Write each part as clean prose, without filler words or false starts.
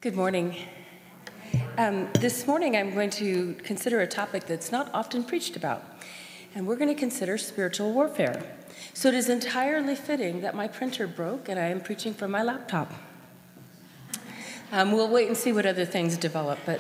Good morning. This morning I'm going to consider a topic that's not often preached about, and we're going to consider spiritual warfare. So it is entirely fitting that my printer broke and I am preaching from my laptop. We'll wait and see what other things develop, but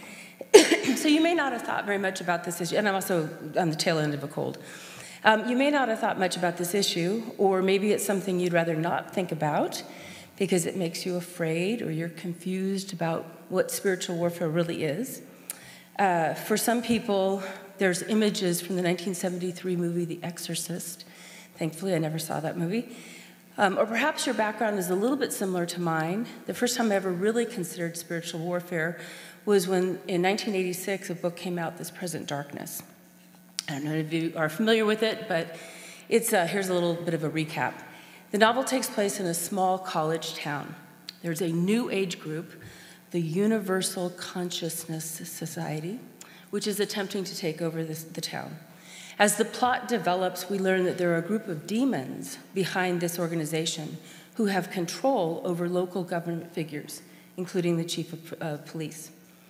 so you may not have thought very much about this issue, and I'm also on the tail end of a cold. You may not have thought much about this issue, or maybe it's something you'd rather not think about because it makes you afraid or you're confused about what spiritual warfare really is. For some people, there's images from the 1973 movie, The Exorcist. Thankfully, I never saw that movie. Or perhaps your background is a little bit similar to mine. The first time I ever really considered spiritual warfare was when, in 1986, a book came out, This Present Darkness. I don't know if you are familiar with it, but here's a little bit of a recap. The novel takes place in a small college town. There's a new age group, the Universal Consciousness Society, which is attempting to take over the town. As the plot develops, we learn that there are a group of demons behind this organization who have control over local government figures, including the chief of police.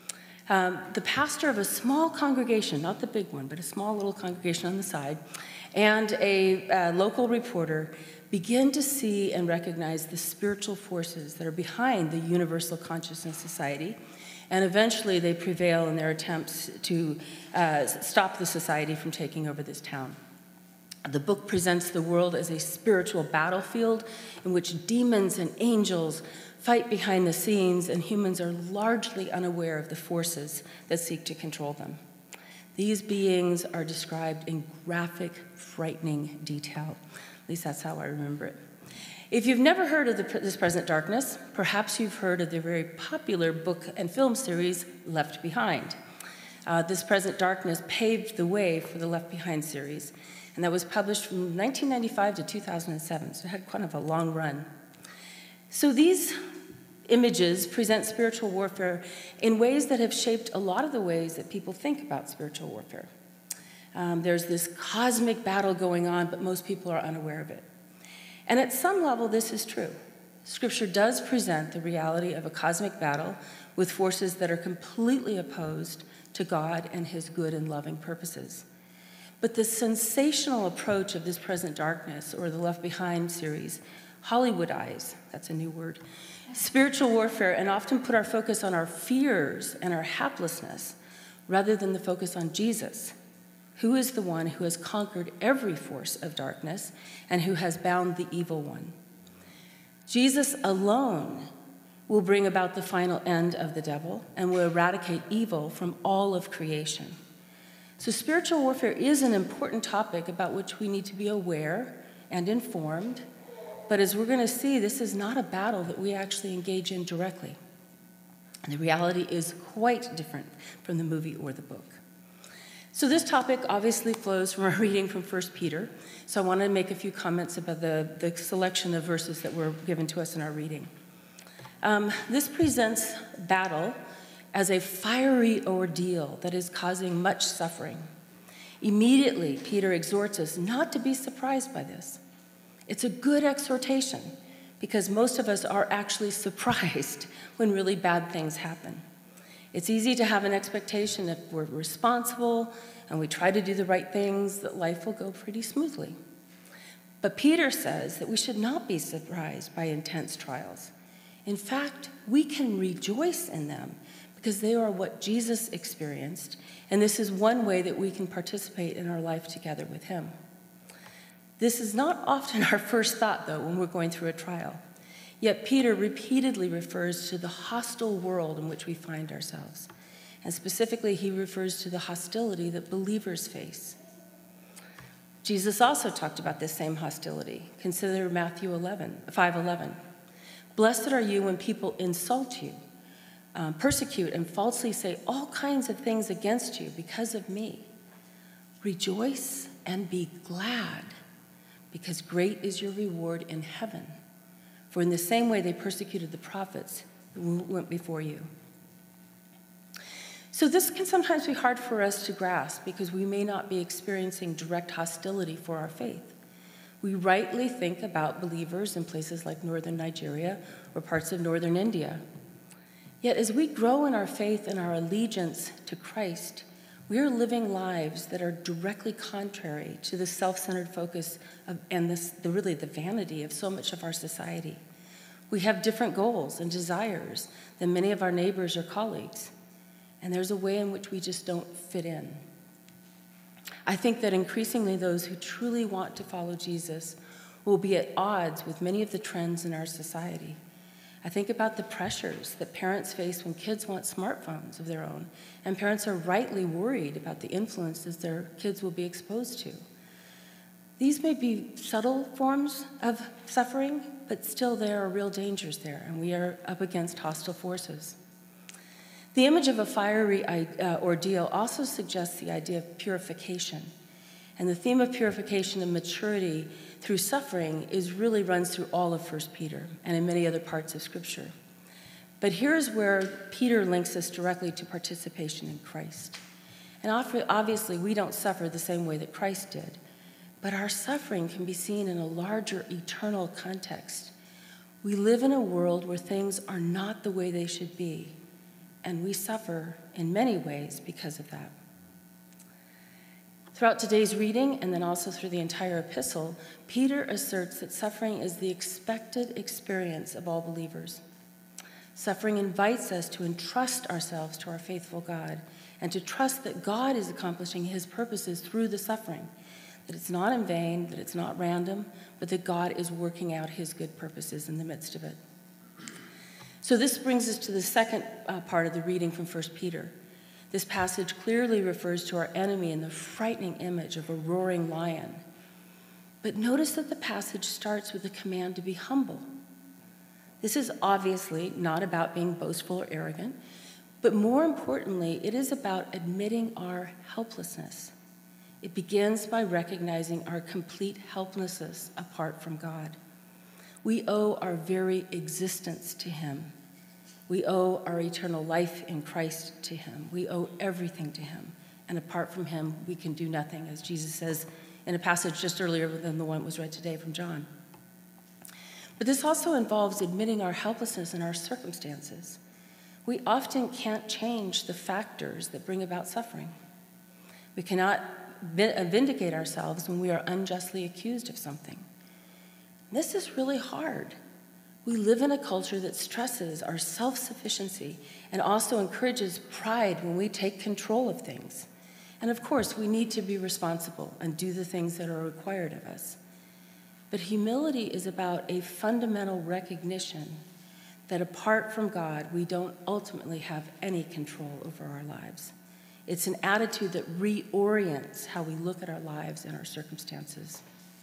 The pastor of a small congregation, not the big one, but a small little congregation on the side, and a local reporter begin to see and recognize the spiritual forces that are behind the Universal Consciousness Society, and eventually they prevail in their attempts to stop the society from taking over this town. The book presents the world as a spiritual battlefield in which demons and angels fight behind the scenes, and humans are largely unaware of the forces that seek to control them. These beings are described in graphic, frightening detail. At least that's how I remember it. If you've never heard of This Present Darkness, perhaps you've heard of the very popular book and film series, Left Behind. This Present Darkness paved the way for the Left Behind series, and that was published from 1995 to 2007, so it had kind of a long run. So these images present spiritual warfare in ways that have shaped a lot of the ways that people think about spiritual warfare. There's this cosmic battle going on, but most people are unaware of it. And at some level, this is true. Scripture does present the reality of a cosmic battle with forces that are completely opposed to God and his good and loving purposes. But the sensational approach of This Present Darkness, or the Left Behind series, Hollywoodize, that's a new word, spiritual warfare, and often put our focus on our fears and our haplessness rather than the focus on Jesus, who is the one who has conquered every force of darkness and who has bound the evil one. Jesus alone will bring about the final end of the devil and will eradicate evil from all of creation. So spiritual warfare is an important topic about which we need to be aware and informed, but as we're going to see, this is not a battle that we actually engage in directly. And the reality is quite different from the movie or the book. So this topic obviously flows from our reading from 1 Peter. So I want to make a few comments about the selection of verses that were given to us in our reading. This presents battle as a fiery ordeal that is causing much suffering. Immediately, Peter exhorts us not to be surprised by this. It's a good exhortation because most of us are actually surprised when really bad things happen. It's easy to have an expectation if we're responsible and we try to do the right things, that life will go pretty smoothly. But Peter says that we should not be surprised by intense trials. In fact, we can rejoice in them because they are what Jesus experienced, and this is one way that we can participate in our life together with him. This is not often our first thought, though, when we're going through a trial. Yet Peter repeatedly refers to the hostile world in which we find ourselves. And specifically, he refers to the hostility that believers face. Jesus also talked about this same hostility. Consider Matthew 5:11. Blessed are you when people insult you, persecute, and falsely say all kinds of things against you because of me. Rejoice and be glad, because great is your reward in heaven. For in the same way they persecuted the prophets who went before you. So this can sometimes be hard for us to grasp because we may not be experiencing direct hostility for our faith. We rightly think about believers in places like northern Nigeria or parts of northern India. Yet as we grow in our faith and our allegiance to Christ, we are living lives that are directly contrary to the self-centered focus and the vanity of so much of our society. We have different goals and desires than many of our neighbors or colleagues, and there's a way in which we just don't fit in. I think that increasingly those who truly want to follow Jesus will be at odds with many of the trends in our society. I think about the pressures that parents face when kids want smartphones of their own, and parents are rightly worried about the influences their kids will be exposed to. These may be subtle forms of suffering, but still there are real dangers there, and we are up against hostile forces. The image of a fiery ordeal also suggests the idea of purification. And the theme of purification and maturity through suffering really runs through all of 1 Peter and in many other parts of Scripture. But here's where Peter links us directly to participation in Christ. And obviously, we don't suffer the same way that Christ did, but our suffering can be seen in a larger eternal context. We live in a world where things are not the way they should be, and we suffer in many ways because of that. Throughout today's reading, and then also through the entire epistle, Peter asserts that suffering is the expected experience of all believers. Suffering invites us to entrust ourselves to our faithful God and to trust that God is accomplishing his purposes through the suffering, that it's not in vain, that it's not random, but that God is working out his good purposes in the midst of it. So this brings us to the second part of the reading from 1 Peter. This passage clearly refers to our enemy in the frightening image of a roaring lion. But notice that the passage starts with a command to be humble. This is obviously not about being boastful or arrogant, but more importantly, it is about admitting our helplessness. It begins by recognizing our complete helplessness apart from God. We owe our very existence to him. We owe our eternal life in Christ to him. We owe everything to him. And apart from him, we can do nothing, as Jesus says in a passage just earlier than the one that was read today from John. But this also involves admitting our helplessness in our circumstances. We often can't change the factors that bring about suffering. We cannot vindicate ourselves when we are unjustly accused of something. This is really hard. We live in a culture that stresses our self-sufficiency and also encourages pride when we take control of things. And of course, we need to be responsible and do the things that are required of us. But humility is about a fundamental recognition that apart from God, we don't ultimately have any control over our lives. It's an attitude that reorients how we look at our lives and our circumstances.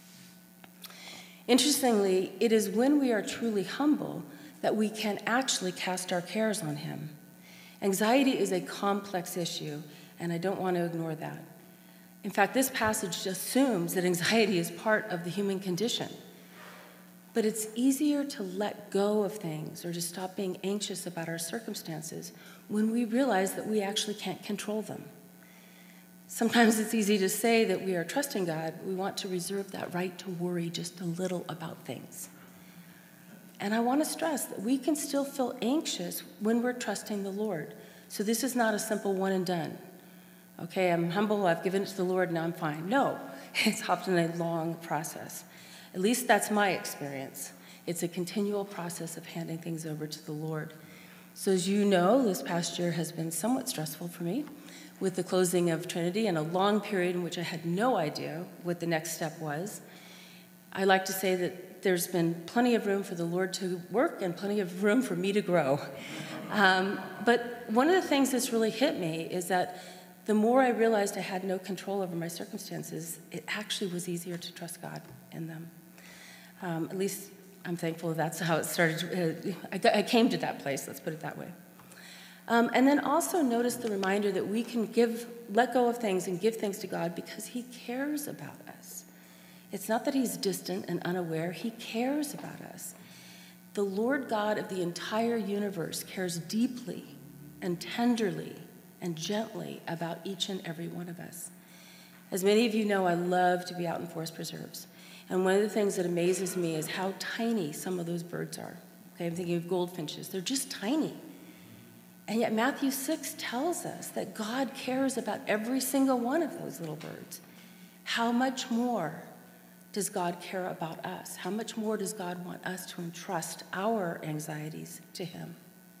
Interestingly, it is when we are truly humble that we can actually cast our cares on him. Anxiety is a complex issue, and I don't want to ignore that. In fact, this passage assumes that anxiety is part of the human condition. But it's easier to let go of things or to stop being anxious about our circumstances when we realize that we actually can't control them. Sometimes it's easy to say that we are trusting God. We want to reserve that right to worry just a little about things. And I want to stress that we can still feel anxious when we're trusting the Lord. So this is not a simple one and done. Okay, I'm humble, I've given it to the Lord, now I'm fine. No, it's often a long process. At least that's my experience. It's a continual process of handing things over to the Lord. So as you know, this past year has been somewhat stressful for me, with the closing of Trinity and a long period in which I had no idea what the next step was. I like to say that there's been plenty of room for the Lord to work and plenty of room for me to grow. But one of the things that's really hit me is that the more I realized I had no control over my circumstances, it actually was easier to trust God in them. At least I'm thankful that's how it started. I came to that place, let's put it that way. And then also notice the reminder that we can let go of things and give things to God because he cares about us. It's not that he's distant and unaware. He cares about us. The Lord God of the entire universe cares deeply and tenderly and gently about each and every one of us. As many of you know, I love to be out in forest preserves. And one of the things that amazes me is how tiny some of those birds are. Okay, I'm thinking of goldfinches. They're just tiny. And yet Matthew 6 tells us that God cares about every single one of those little birds. How much more does God care about us? How much more does God want us to entrust our anxieties to him?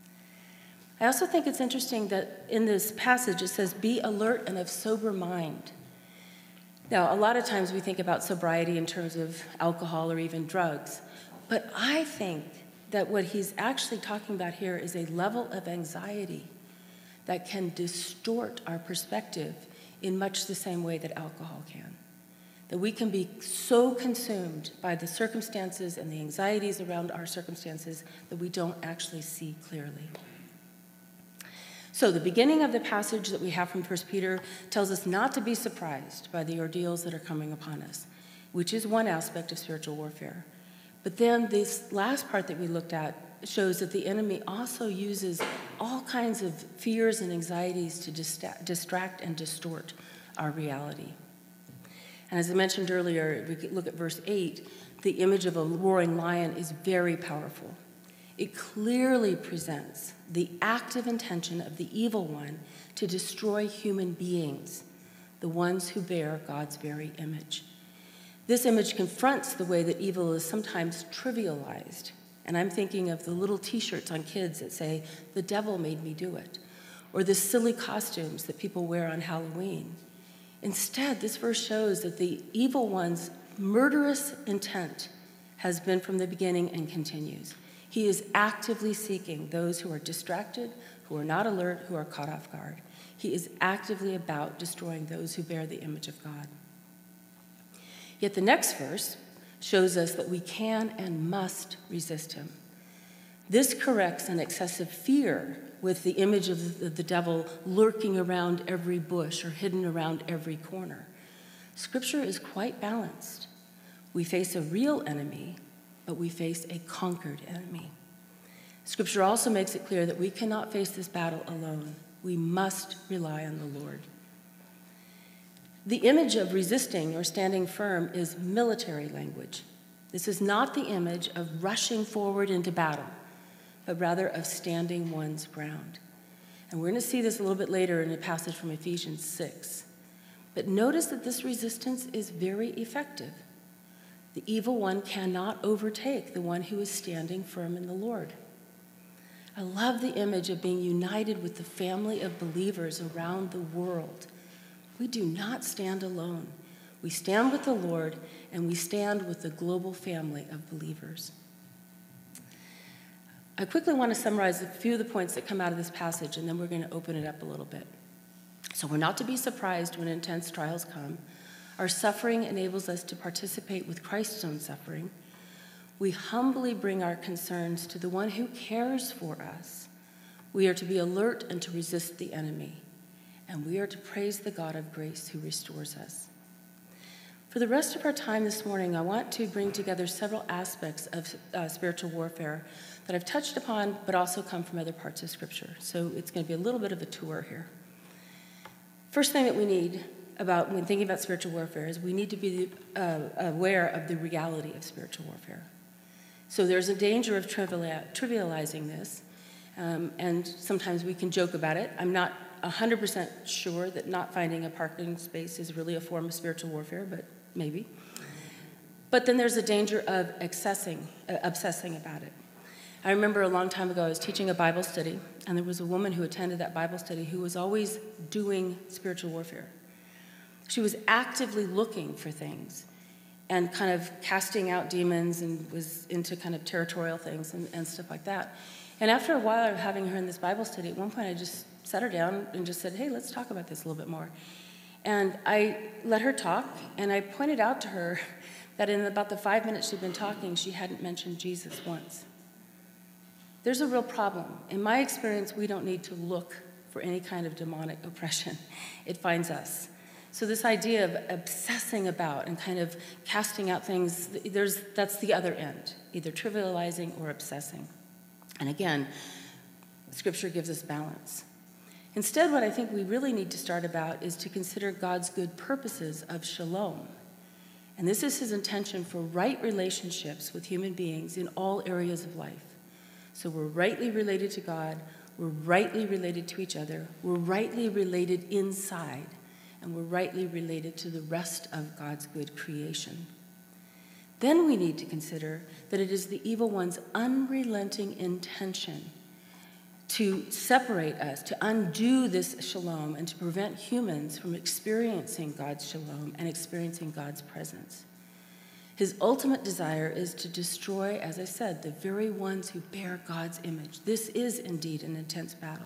I also think it's interesting that in this passage it says, be alert and of sober mind. Now, a lot of times we think about sobriety in terms of alcohol or even drugs, but I think that what he's actually talking about here is a level of anxiety that can distort our perspective in much the same way that alcohol can. That we can be so consumed by the circumstances and the anxieties around our circumstances that we don't actually see clearly. So the beginning of the passage that we have from 1 Peter tells us not to be surprised by the ordeals that are coming upon us, which is one aspect of spiritual warfare. But then this last part that we looked at shows that the enemy also uses all kinds of fears and anxieties to distract and distort our reality. And as I mentioned earlier, if we look at verse 8, the image of a roaring lion is very powerful. It clearly presents the active intention of the evil one to destroy human beings, the ones who bear God's very image. This image confronts the way that evil is sometimes trivialized. And I'm thinking of the little t-shirts on kids that say, "The devil made me do it," or the silly costumes that people wear on Halloween. Instead, this verse shows that the evil one's murderous intent has been from the beginning and continues. He is actively seeking those who are distracted, who are not alert, who are caught off guard. He is actively about destroying those who bear the image of God. Yet the next verse shows us that we can and must resist him. This corrects an excessive fear with the image of the devil lurking around every bush or hidden around every corner. Scripture is quite balanced. We face a real enemy, but we face a conquered enemy. Scripture also makes it clear that we cannot face this battle alone. We must rely on the Lord. The image of resisting or standing firm is military language. This is not the image of rushing forward into battle, but rather of standing one's ground. And we're going to see this a little bit later in a passage from Ephesians 6. But notice that this resistance is very effective. The evil one cannot overtake the one who is standing firm in the Lord. I love the image of being united with the family of believers around the world. We do not stand alone. We stand with the Lord, and we stand with the global family of believers. I quickly want to summarize a few of the points that come out of this passage, and then we're going to open it up a little bit. So we're not to be surprised when intense trials come. Our suffering enables us to participate with Christ's own suffering. We humbly bring our concerns to the one who cares for us. We are to be alert and to resist the enemy. And we are to praise the God of grace who restores us. For the rest of our time this morning, I want to bring together several aspects of spiritual warfare that I've touched upon, but also come from other parts of Scripture. So it's going to be a little bit of a tour here. First thing that we need when thinking about spiritual warfare is we need to be aware of the reality of spiritual warfare. So there's a danger of trivializing this, and sometimes we can joke about it. I'm not 100% sure that not finding a parking space is really a form of spiritual warfare, but maybe. But then there's a danger of obsessing about it. I remember a long time ago I was teaching a Bible study, and there was a woman who attended that Bible study who was always doing spiritual warfare. She was actively looking for things and kind of casting out demons and was into kind of territorial things and stuff like that. And after a while of having her in this Bible study, at one point I just sat her down and just said, "Hey, let's talk about this a little bit more." And I let her talk, and I pointed out to her that in about the 5 minutes she'd been talking, she hadn't mentioned Jesus once. There's a real problem. In my experience, we don't need to look for any kind of demonic oppression. It finds us. So this idea of obsessing about and kind of casting out things, that's the other end, either trivializing or obsessing. And again, Scripture gives us balance. Instead, what I think we really need to start about is to consider God's good purposes of shalom. And this is his intention for right relationships with human beings in all areas of life. So we're rightly related to God, we're rightly related to each other, we're rightly related inside, and we're rightly related to the rest of God's good creation. Then we need to consider that it is the evil one's unrelenting intention to separate us, to undo this shalom, and to prevent humans from experiencing God's shalom and experiencing God's presence. His ultimate desire is to destroy, as I said, the very ones who bear God's image. This is indeed an intense battle.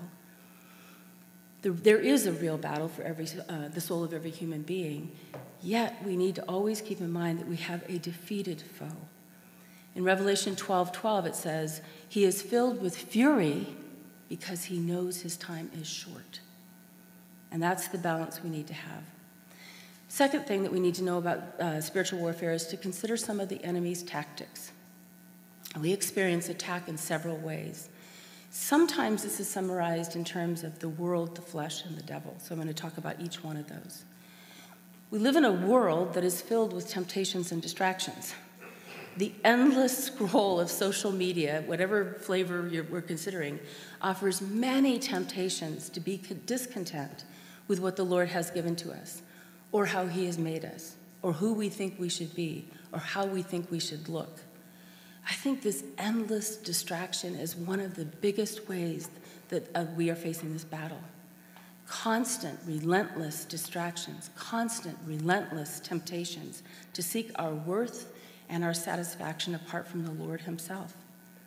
There is a real battle for the soul of every human being, yet we need to always keep in mind that we have a defeated foe. In Revelation 12:12, it says, "He is filled with fury because he knows his time is short." And that's the balance we need to have. Second thing that we need to know about spiritual warfare is to consider some of the enemy's tactics. We experience attack in several ways. Sometimes this is summarized in terms of the world, the flesh, and the devil. So I'm going to talk about each one of those. We live in a world that is filled with temptations and distractions. The endless scroll of social media, whatever flavor we're considering, offers many temptations to be discontent with what the Lord has given to us, or how he has made us, or who we think we should be, or how we think we should look. I think this endless distraction is one of the biggest ways that we are facing this battle. Constant, relentless distractions, constant, relentless temptations to seek our worth and our satisfaction apart from the Lord himself.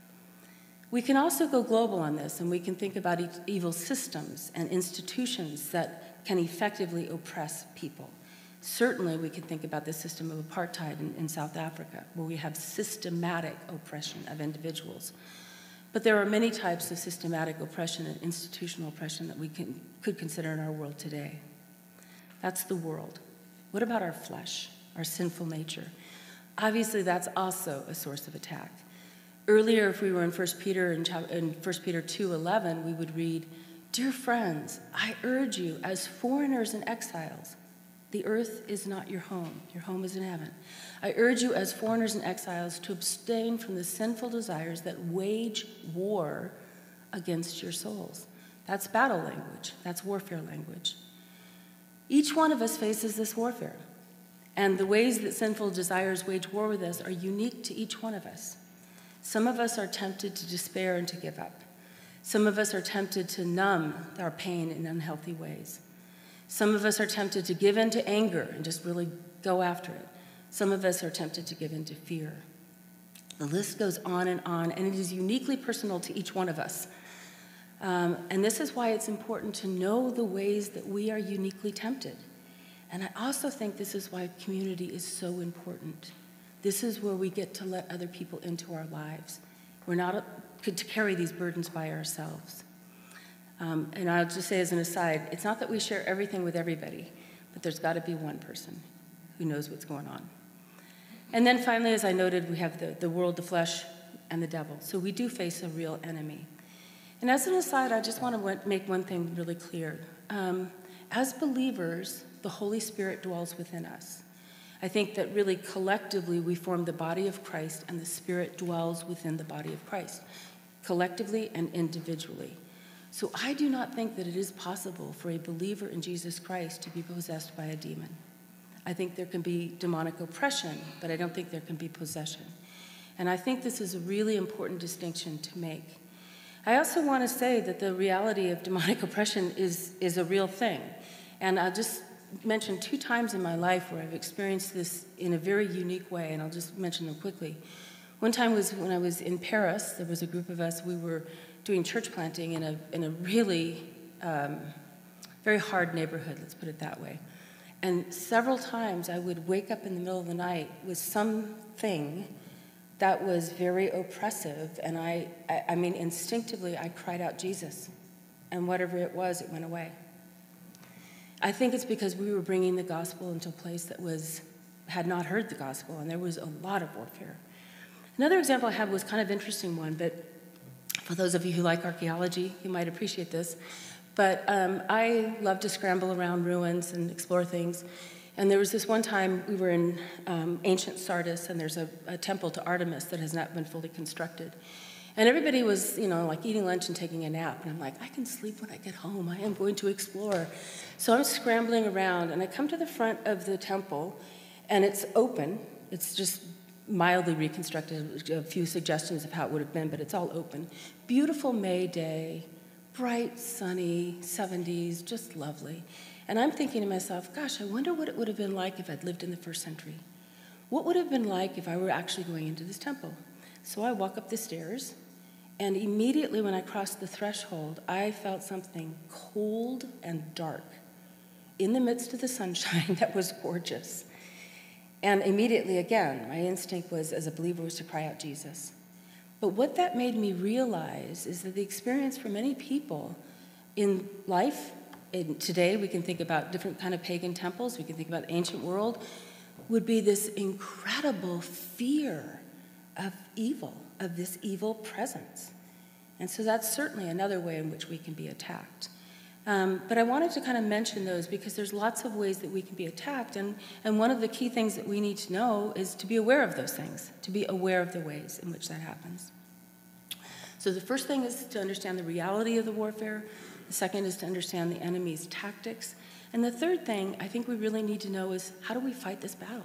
We can also go global on this, and we can think about evil systems and institutions that can effectively oppress people. Certainly, we could think about the system of apartheid in South Africa, where we have systematic oppression of individuals. But there are many types of systematic oppression and institutional oppression that we could consider in our world today. That's the world. What about our flesh, our sinful nature? Obviously, that's also a source of attack. Earlier, if we were in 1 Peter, in 1 Peter 2:11, we would read, "Dear friends, I urge you as foreigners and exiles." The earth is not your home is in heaven. "I urge you as foreigners and exiles to abstain from the sinful desires that wage war against your souls." That's battle language. That's warfare language. Each one of us faces this warfare. And the ways that sinful desires wage war with us are unique to each one of us. Some of us are tempted to despair and to give up. Some of us are tempted to numb our pain in unhealthy ways. Some of us are tempted to give in to anger and just really go after it. Some of us are tempted to give in to fear. The list goes on, and it is uniquely personal to each one of us. And this is why it's important to know the ways that we are uniquely tempted. And I also think this is why community is so important. This is where we get to let other people into our lives. We're not to carry these burdens by ourselves. And I'll just say as an aside, it's not that we share everything with everybody, but there's got to be one person who knows what's going on. And then finally, as I noted, we have the world, the flesh, and the devil. So we do face a real enemy. And as an aside, I just want to make one thing really clear. As believers, the Holy Spirit dwells within us. I think that really collectively we form the body of Christ, and the Spirit dwells within the body of Christ, collectively and individually. So I do not think that it is possible for a believer in Jesus Christ to be possessed by a demon. I think there can be demonic oppression, but I don't think there can be possession. And I think this is a really important distinction to make. I also want to say that the reality of demonic oppression is a real thing. And I'll just mention 2 times in my life where I've experienced this in a very unique way, and I'll just mention them quickly. One time was when I was in Paris. There was a group of us. We were doing church planting in a really very hard neighborhood, let's put it that way. And several times I would wake up in the middle of the night with something that was very oppressive, and I mean, instinctively I cried out, "Jesus," and whatever it was, it went away. I think it's because we were bringing the gospel into a place that had not heard the gospel, and there was a lot of warfare. Another example I had was kind of interesting one, but for those of you who like archaeology, you might appreciate this. But I love to scramble around ruins and explore things. And there was this one time we were in ancient Sardis, and there's a temple to Artemis that has not been fully constructed. And everybody was, like eating lunch and taking a nap. And I'm like, I can sleep when I get home. I am going to explore. So I'm scrambling around, and I come to the front of the temple, and it's open. It's just mildly reconstructed, a few suggestions of how it would have been, but it's all open. Beautiful May day, bright, sunny, 70s, just lovely. And I'm thinking to myself, gosh, I wonder what it would have been like if I'd lived in the first century. What would it have been like if I were actually going into this temple? So I walk up the stairs, and immediately when I crossed the threshold, I felt something cold and dark in the midst of the sunshine that was gorgeous. And immediately, again, my instinct was, as a believer, was to cry out, Jesus. But what that made me realize is that the experience for many people in life, today we can think about different kind of pagan temples, we can think about the ancient world, would be this incredible fear of evil, of this evil presence. And so that's certainly another way in which we can be attacked. But I wanted to kind of mention those because there's lots of ways that we can be attacked, and one of the key things that we need to know is to be aware of those things, to be aware of the ways in which that happens. So the first thing is to understand the reality of the warfare. The second is to understand the enemy's tactics. And the third thing I think we really need to know is, how do we fight this battle?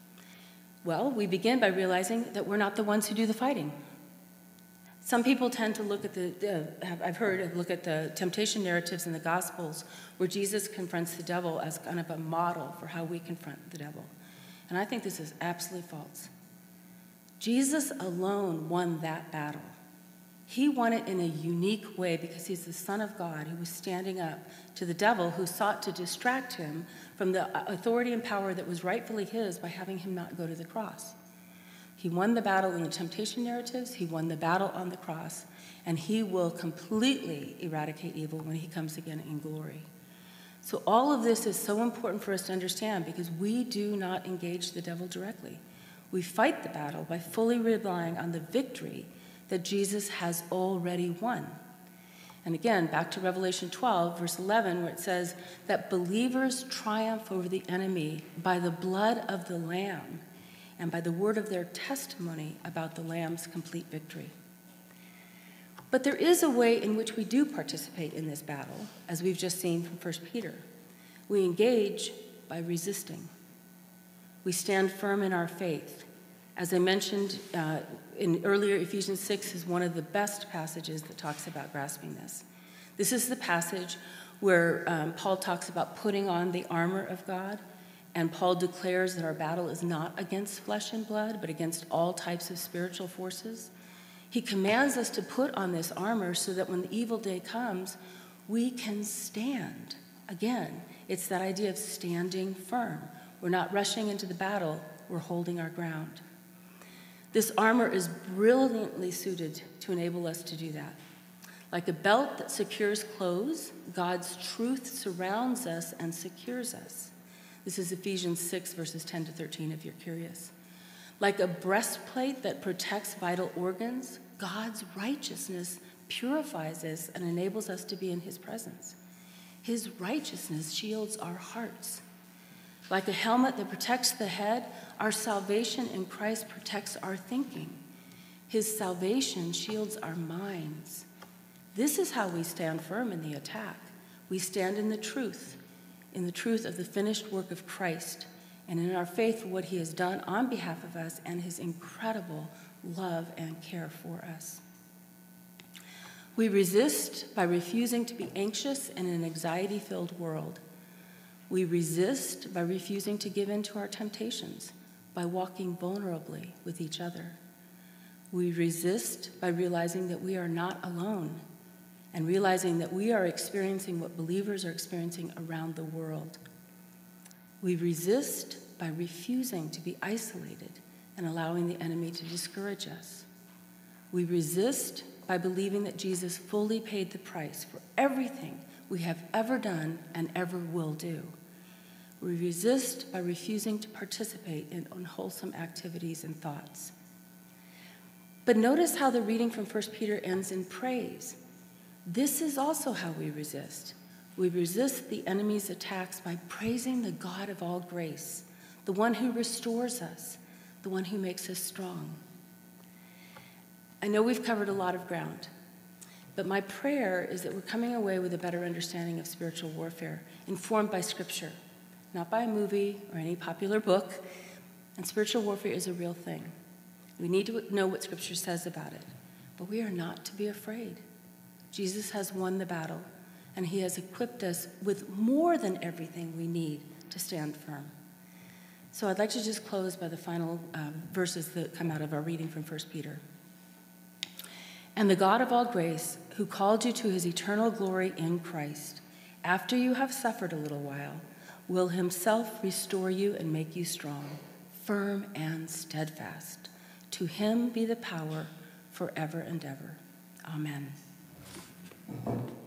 Well, we begin by realizing that we're not the ones who do the fighting. Some people tend to look at look at the temptation narratives in the Gospels where Jesus confronts the devil as kind of a model for how we confront the devil. And I think this is absolutely false. Jesus alone won that battle. He won it in a unique way because he's the Son of God who was standing up to the devil who sought to distract him from the authority and power that was rightfully his by having him not go to the cross. He won the battle in the temptation narratives, he won the battle on the cross, and he will completely eradicate evil when he comes again in glory. So all of this is so important for us to understand because we do not engage the devil directly. We fight the battle by fully relying on the victory that Jesus has already won. And again, back to Revelation 12, verse 11, where it says that believers triumph over the enemy by the blood of the Lamb and by the word of their testimony about the Lamb's complete victory. But there is a way in which we do participate in this battle, as we've just seen from 1 Peter. We engage by resisting. We stand firm in our faith. As I mentioned in earlier, Ephesians 6 is one of the best passages that talks about grasping this. This is the passage where Paul talks about putting on the armor of God, and Paul declares that our battle is not against flesh and blood, but against all types of spiritual forces. He commands us to put on this armor so that when the evil day comes, we can stand. Again, it's that idea of standing firm. We're not rushing into the battle, we're holding our ground. This armor is brilliantly suited to enable us to do that. Like a belt that secures clothes, God's truth surrounds us and secures us. This is Ephesians 6, verses 10 to 13, if you're curious. Like a breastplate that protects vital organs, God's righteousness purifies us and enables us to be in his presence. His righteousness shields our hearts. Like a helmet that protects the head, our salvation in Christ protects our thinking. His salvation shields our minds. This is how we stand firm in the attack. We stand in the truth of the finished work of Christ, and in our faith for what he has done on behalf of us and his incredible love and care for us. We resist by refusing to be anxious in an anxiety-filled world. We resist by refusing to give in to our temptations, by walking vulnerably with each other. We resist by realizing that we are not alone and realizing that we are experiencing what believers are experiencing around the world. We resist by refusing to be isolated and allowing the enemy to discourage us. We resist by believing that Jesus fully paid the price for everything we have ever done and ever will do. We resist by refusing to participate in unwholesome activities and thoughts. But notice how the reading from 1 Peter ends in praise. This is also how we resist. We resist the enemy's attacks by praising the God of all grace, the one who restores us, the one who makes us strong. I know we've covered a lot of ground, but my prayer is that we're coming away with a better understanding of spiritual warfare, informed by Scripture, not by a movie or any popular book. And spiritual warfare is a real thing. We need to know what Scripture says about it, but we are not to be afraid. Jesus has won the battle, and he has equipped us with more than everything we need to stand firm. So I'd like to just close by the final verses that come out of our reading from 1 Peter. And the God of all grace, who called you to his eternal glory in Christ, after you have suffered a little while, will himself restore you and make you strong, firm and steadfast. To him be the power forever and ever. Amen.